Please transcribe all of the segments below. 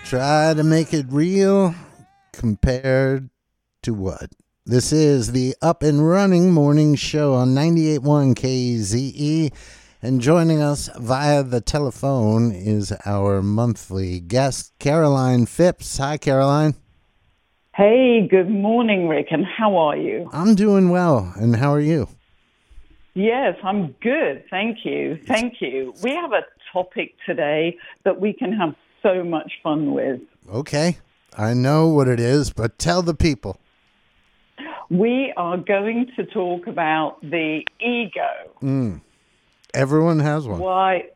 Try to make it real compared to what? This is the Up and Running Morning Show on 98.1 KZE. And joining us via the telephone is our monthly guest, Caroline Phipps. Hi, Caroline. Hey, good morning, Rick, and how are you? I'm doing well, and how are you? Yes, I'm good. Thank you. Thank you. We have a topic today that we can have so much fun with. Okay, I know what it is, but tell the people. We are going to talk about the ego. Everyone has one. Why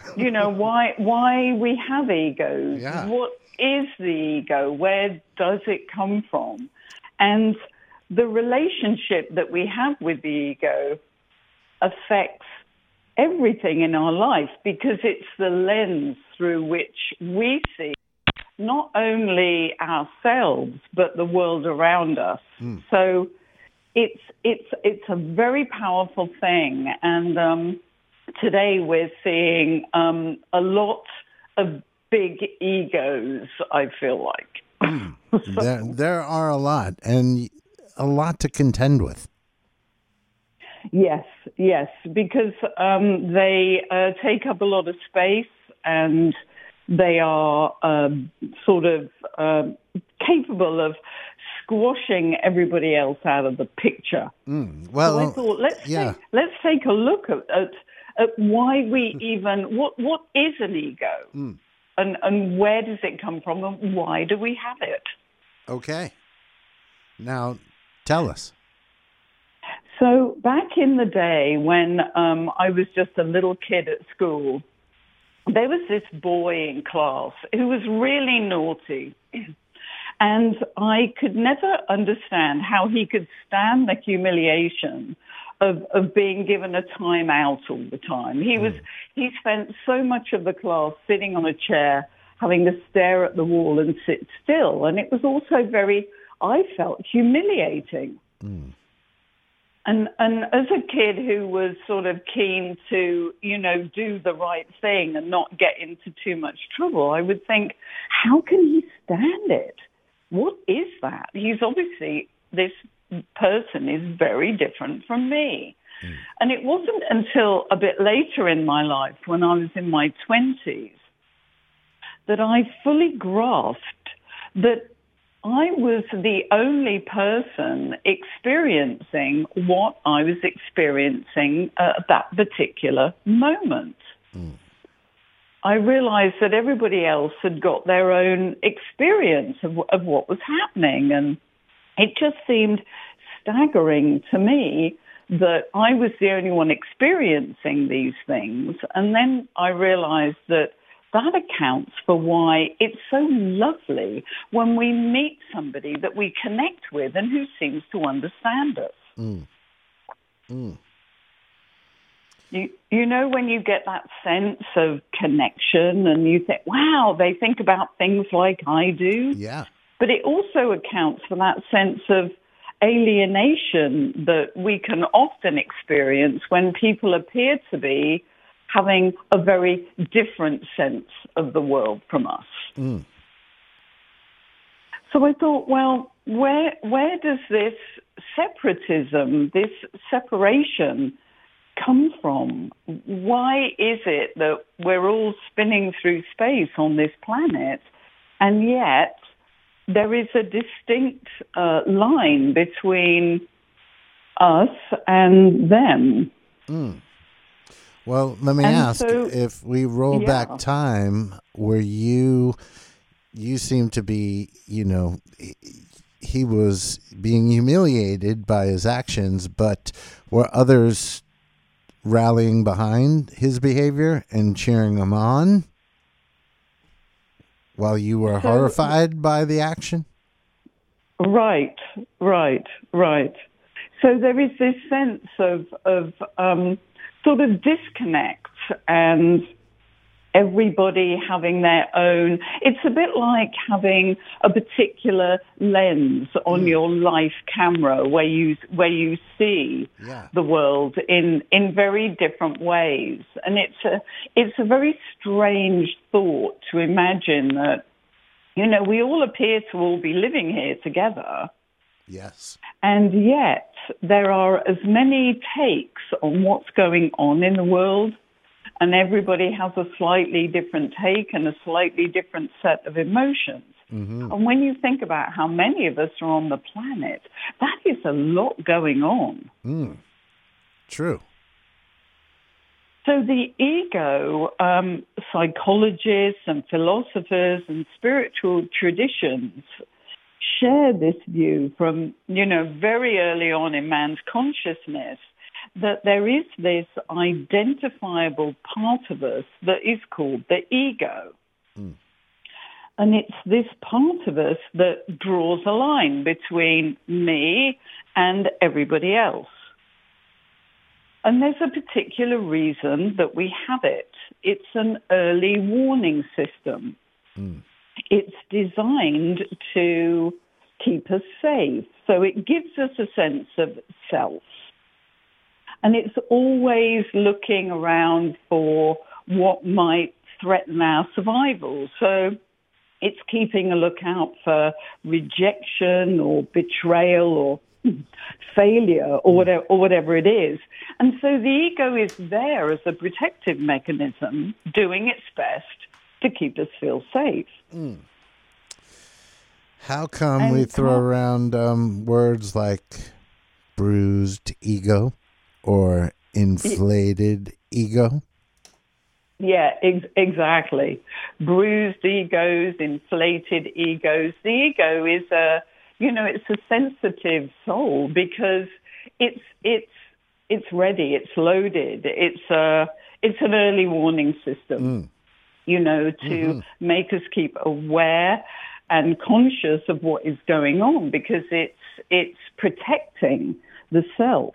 we have egos. Yeah. What is the ego? Where does it come from? And the relationship that we have with the ego affects everything in our life because it's the lens through which we see not only ourselves but the world around us. So it's a very powerful thing, and today we're seeing a lot of big egos, I feel like. There are a lot, and a lot to contend with. Yes, because they take up a lot of space, and they are sort of capable of squashing everybody else out of the picture. Well, So I thought, let's take a look at why we even what is an ego, and where does it come from, and why do we have it? Okay. Now, tell us. So back in the day when I was just a little kid at school, there was this boy in class who was really naughty. And I could never understand how he could stand the humiliation of being given a time out all the time. He spent so much of the class sitting on a chair, having to stare at the wall and sit still. And it was also I felt humiliating. And as a kid who was sort of keen to, do the right thing and not get into too much trouble, I would think, how can he stand it? What is that? He's obviously, this person is very different from me. And it wasn't until a bit later in my life, when I was in my 20s, that I fully grasped that I was the only person experiencing what I was experiencing at that particular moment. I realized that everybody else had got their own experience of what was happening, and it just seemed staggering to me that I was the only one experiencing these things. And then I realized that accounts for why it's so lovely when we meet somebody that we connect with and who seems to understand us. You know, when you get that sense of connection and you think, wow, they think about things like I do. Yeah. But it also accounts for that sense of alienation that we can often experience when people appear to be having a very different sense of the world from us. So I thought, well, where does this separatism, this separation come from? Why is it that we're all spinning through space on this planet, and yet there is a distinct line between us and them? Well, let me ask, if we roll back time, where you seem to be, he was being humiliated by his actions, but were others rallying behind his behavior and cheering him on while you were horrified by the action? Right. So there is this sense of sort of disconnect, and everybody having their own. It's a bit like having a particular lens on your life camera where you see the world in very different ways. And it's a very strange thought to imagine that You know, we all appear to all be living here together. Yes. And yet there are as many takes on what's going on in the world, and everybody has a slightly different take and a slightly different set of emotions. Mm-hmm. And when you think about how many of us are on the planet, that is a lot going on. True. So the ego, psychologists and philosophers and spiritual traditions share this view from, very early on in man's consciousness, that there is this identifiable part of us that is called the ego. And it's this part of us that draws a line between me and everybody else. And there's a particular reason that we have it. It's an early warning system. It's designed to keep us safe. So it gives us a sense of self. And it's always looking around for what might threaten our survival. So it's keeping a lookout for rejection or betrayal or failure or whatever it is. And so the ego is there as a protective mechanism, doing its best to keep us feel safe. How come we throw around words like bruised ego or inflated ego? Yeah, exactly. Bruised egos, inflated egos. The ego is it's a sensitive soul because it's ready, it's loaded, it's an early warning system, to make us keep aware and conscious of what is going on because it's protecting the self.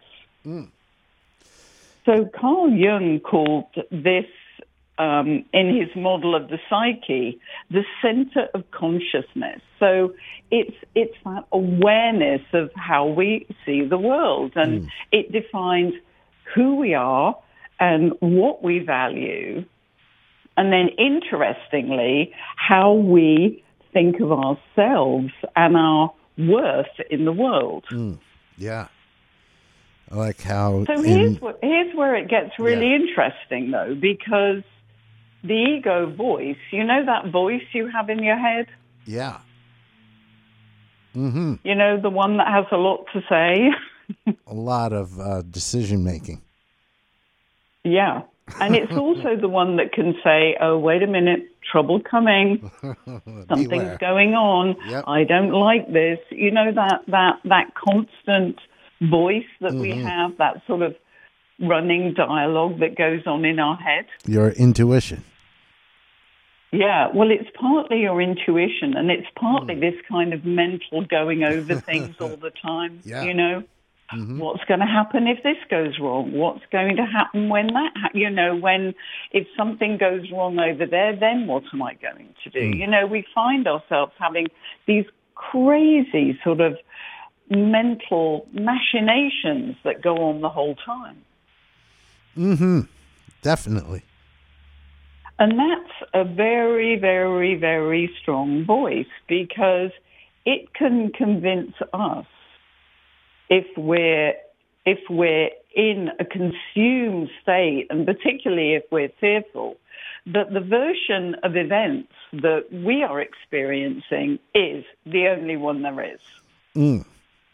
So Carl Jung called this, in his model of the psyche, the center of consciousness. So it's that awareness of how we see the world, and it defines who we are and what we value, and then interestingly, how we think of ourselves and our worth in the world. Yeah. I like how... So here's where it gets really interesting, though, because the ego voice, that voice you have in your head? Yeah. The one that has a lot to say? A lot of decision-making. Yeah. And it's also the one that can say, oh, wait a minute, trouble coming. Something's going on. Yep. I don't like this. That constant voice that we have, that sort of running dialogue that goes on in our head. Your intuition. Yeah, well, it's partly your intuition, and it's partly this kind of mental going over things all the time. Yeah. What's going to happen if this goes wrong? What's going to happen when that, if something goes wrong over there, then what am I going to do? We find ourselves having these crazy sort of mental machinations that go on the whole time. Definitely. And that's a very, very, very strong voice because it can convince us if we're in a consumed state, and particularly if we're fearful, that the version of events that we are experiencing is the only one there is.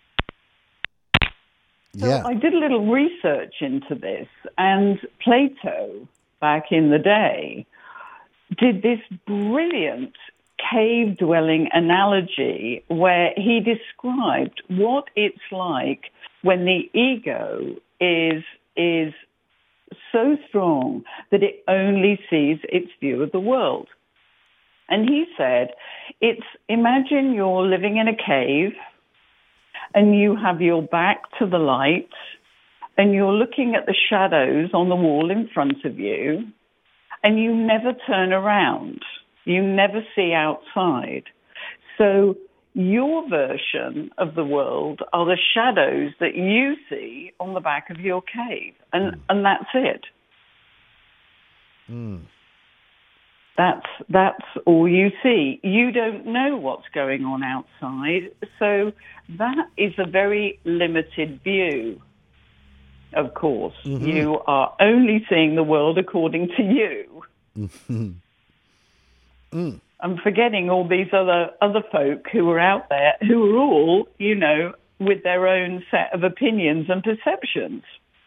So I did a little research into this, and Plato, back in the day, did this brilliant cave-dwelling analogy where he described what it's like when the ego is so strong that it only sees its view of the world. And he said, imagine you're living in a cave and you have your back to the light and you're looking at the shadows on the wall in front of you and you never turn around. You never see outside. So your version of the world are the shadows that you see on the back of your cave. And that's it. That's all you see. You don't know what's going on outside, so that is a very limited view. Of course, you are only seeing the world according to you. I'm forgetting all these other folk who are out there who are all, with their own set of opinions and perceptions.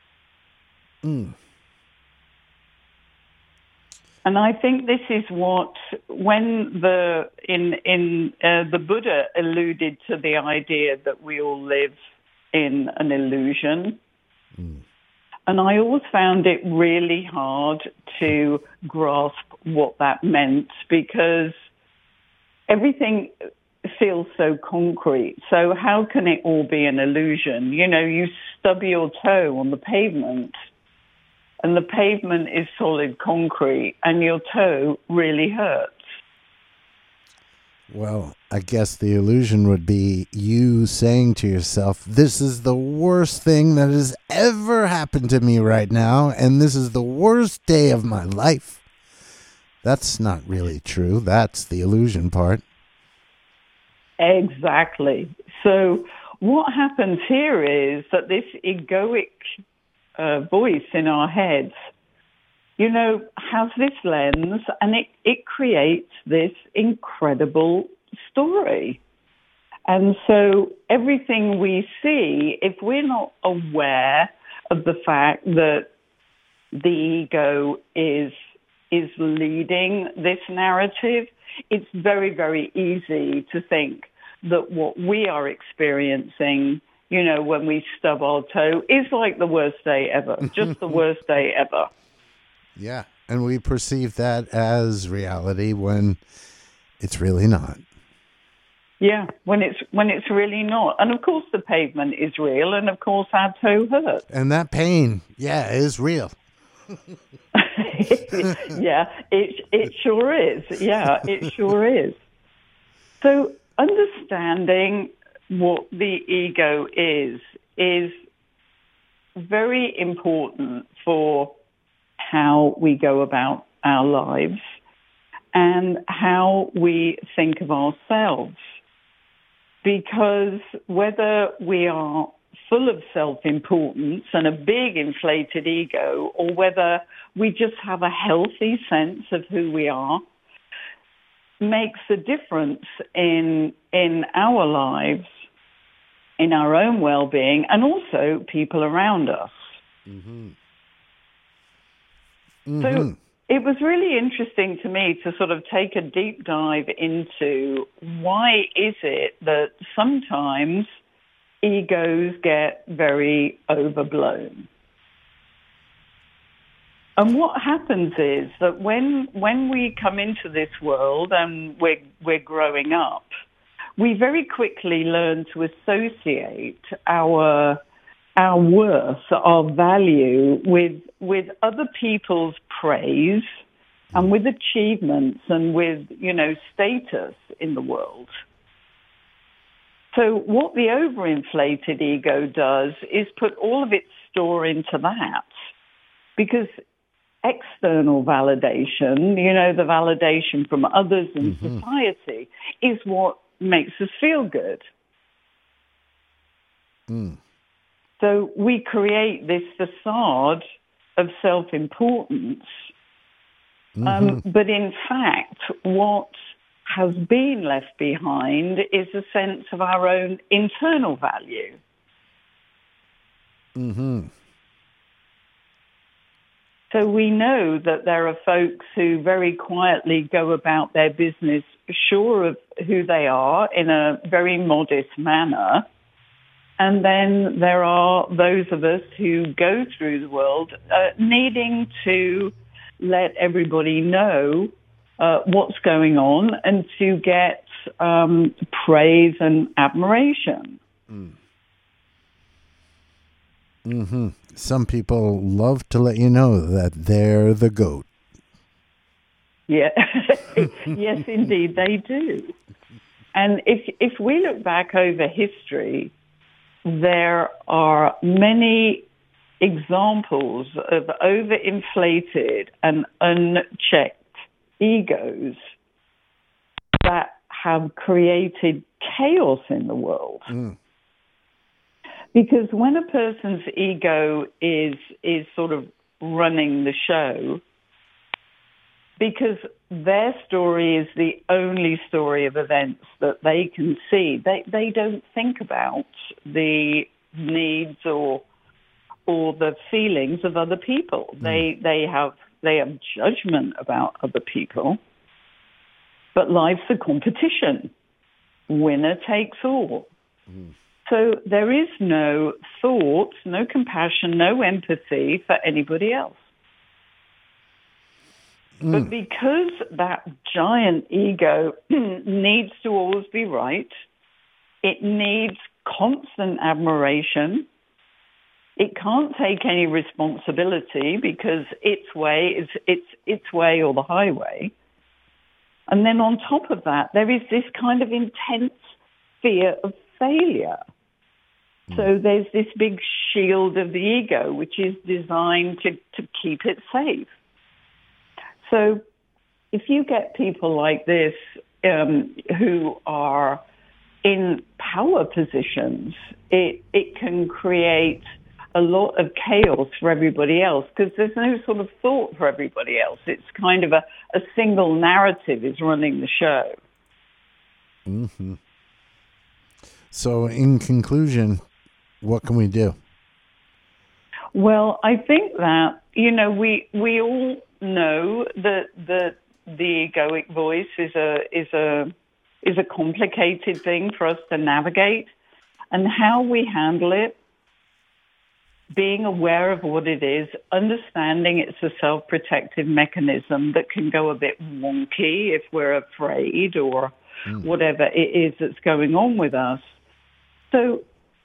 And I think this is what, when the Buddha alluded to the idea that we all live in an illusion. And I always found it really hard to grasp what that meant, because everything feels so concrete. So how can it all be an illusion? You stub your toe on the pavement, and the pavement is solid concrete, and your toe really hurts. Well, I guess the illusion would be you saying to yourself, this is the worst thing that has ever happened to me right now, and this is the worst day of my life. That's not really true. That's the illusion part. Exactly. So what happens here is that this egoic voice in our heads, has this lens, and it creates this incredible story. And so everything we see, if we're not aware of the fact that the ego is leading this narrative, it's very, very easy to think that what we are experiencing, when we stub our toe, is like the worst day ever, just the worst day ever. Yeah, and we perceive that as reality when it's really not. Yeah, when it's really not. And of course the pavement is real, and of course our toe hurts. And that pain, is real. Yeah, it sure is. Yeah, it sure is. So understanding what the ego is very important for how we go about our lives and how we think of ourselves. Because whether we are full of self-importance and a big inflated ego, or whether we just have a healthy sense of who we are, makes a difference in our lives, in our own well-being, and also people around us. So it was really interesting to me to sort of take a deep dive into why is it that sometimes egos get very overblown. And what happens is that when we come into this world and we're growing up, we very quickly learn to associate our worth, our value with other people's praise and with achievements and with, status in the world. So what the overinflated ego does is put all of its store into that, because external validation, the validation from others in society, is what makes us feel good. So we create this facade of self-importance, but in fact, what has been left behind is a sense of our own internal value. So we know that there are folks who very quietly go about their business, sure of who they are, in a very modest manner. And then there are those of us who go through the world needing to let everybody know what's going on and to get praise and admiration. Some people love to let you know that they're the GOAT. Yeah, yes, indeed, they do. And if we look back over history, there are many examples of overinflated and unchecked egos that have created chaos in the world. Because when a person's ego is sort of running the show, because their story is the only story of events that they can see, they don't think about the needs or the feelings of other people. They have judgment about other people, but life's a competition. Winner takes all. So there is no thought, no compassion, no empathy for anybody else. But because that giant ego needs to always be right, it needs constant admiration. It can't take any responsibility because its way is its way or the highway. And then on top of that, there is this kind of intense fear of failure. So there's this big shield of the ego, which is designed to keep it safe. So if you get people like this who are in power positions, it can create a lot of chaos for everybody else because there's no sort of thought for everybody else. It's kind of a single narrative is running the show. Mm-hmm. So in conclusion, what can we do? Well, I think that, we all know that the egoic voice is a complicated thing for us to navigate, and how we handle it, being aware of what it is, understanding it's a self-protective mechanism that can go a bit wonky if we're afraid or whatever it is that's going on with us. So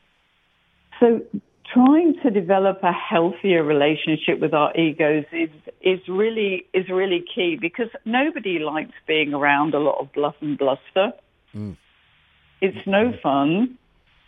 trying to develop a healthier relationship with our egos is really key, because nobody likes being around a lot of bluff and bluster. It's no fun.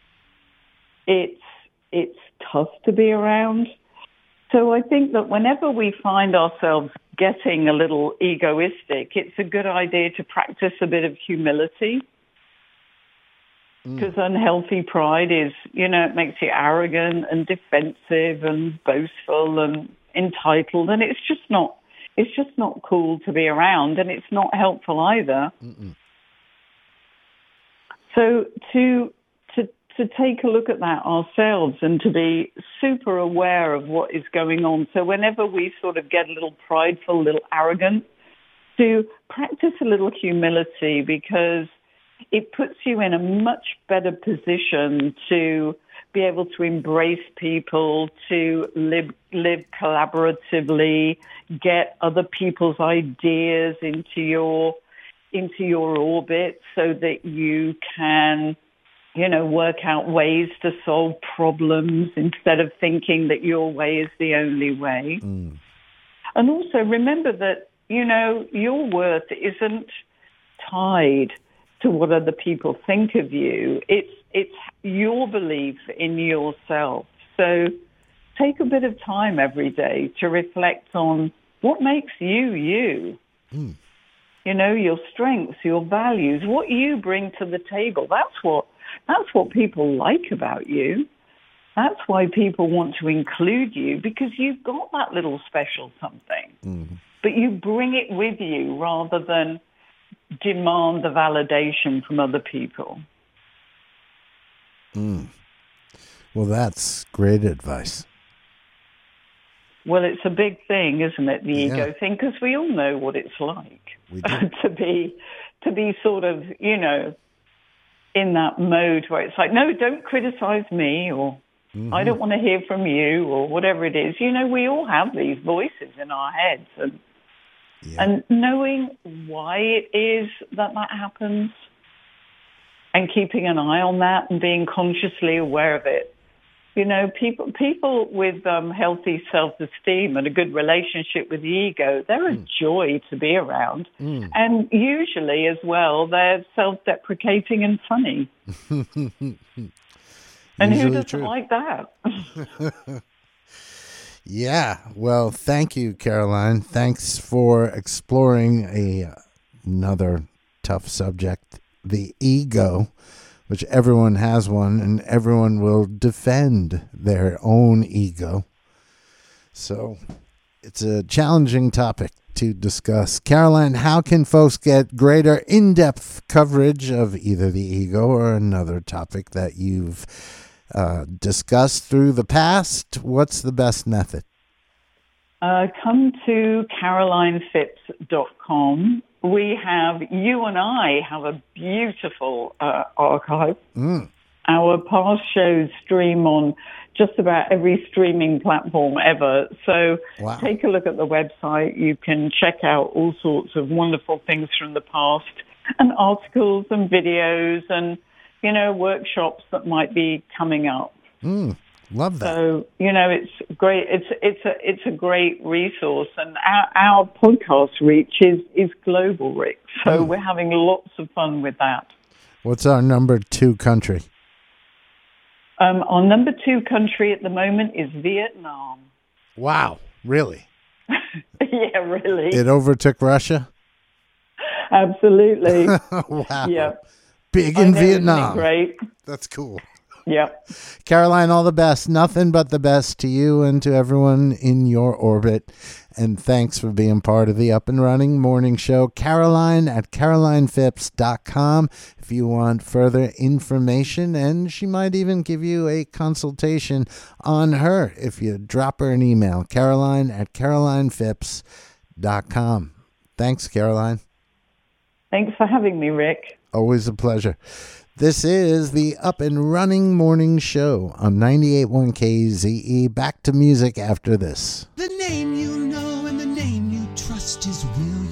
It's tough to be around. So I think that whenever we find ourselves getting a little egoistic, it's a good idea to practice a bit of humility. Because unhealthy pride is, it makes you arrogant and defensive and boastful and entitled, and it's just not cool to be around, and it's not helpful either. So to take a look at that ourselves and to be super aware of what is going on. So whenever we sort of get a little prideful, a little arrogant, to practice a little humility, because it puts you in a much better position to be able to embrace people, to live collaboratively, get other people's ideas into your orbit, so that you can, work out ways to solve problems instead of thinking that your way is the only way. And also remember that, your worth isn't tied to what other people think of you. It's your belief in yourself. So take a bit of time every day to reflect on what makes you you. Your strengths, your values, what you bring to the table. That's what people like about you. That's why people want to include you, because you've got that little special something. But you bring it with you rather than demand the validation from other people. Well, that's great advice. Well, it's a big thing, isn't it? The ego thing, because we all know what it's like to be sort of, in that mode where it's like, no, don't criticize me, or I don't want to hear from you, or whatever it is. We all have these voices in our heads, and knowing why it is that happens, and keeping an eye on that and being consciously aware of it. People with healthy self-esteem and a good relationship with the ego, they're a joy to be around. And usually as well, they're self-deprecating and funny. And who doesn't like that? Yeah. Well, thank you, Caroline. Thanks for exploring another tough subject, the ego, which everyone has one, and everyone will defend their own ego. So it's a challenging topic to discuss. Caroline, how can folks get greater in-depth coverage of either the ego or another topic that you've discussed through the past? What's the best method? Come to carolinefipps.com. You and I have a beautiful archive. Our past shows stream on just about every streaming platform ever. So Take a look at the website. You can check out all sorts of wonderful things from the past and articles and videos and, workshops that might be coming up. Love that. So, it's great. It's a great resource. And our podcast reach is global, Rick. So we're having lots of fun with that. What's our number 2 country? Our number 2 country at the moment is Vietnam. Wow, really? Yeah, really. It overtook Russia? Absolutely. Wow. Yeah. Big in Vietnam. Great. That's cool. Yep. Caroline, all the best. Nothing but the best to you and to everyone in your orbit. And thanks for being part of the Up and Running Morning Show. Caroline at carolinefipps.com if you want further information. And she might even give you a consultation on her if you drop her an email. Caroline at carolinefipps.com. Thanks, Caroline. Thanks for having me, Rick. Always a pleasure. This is the Up and Running Morning Show on 98.1 KZE. Back to music after this. The name you know and the name you trust is William.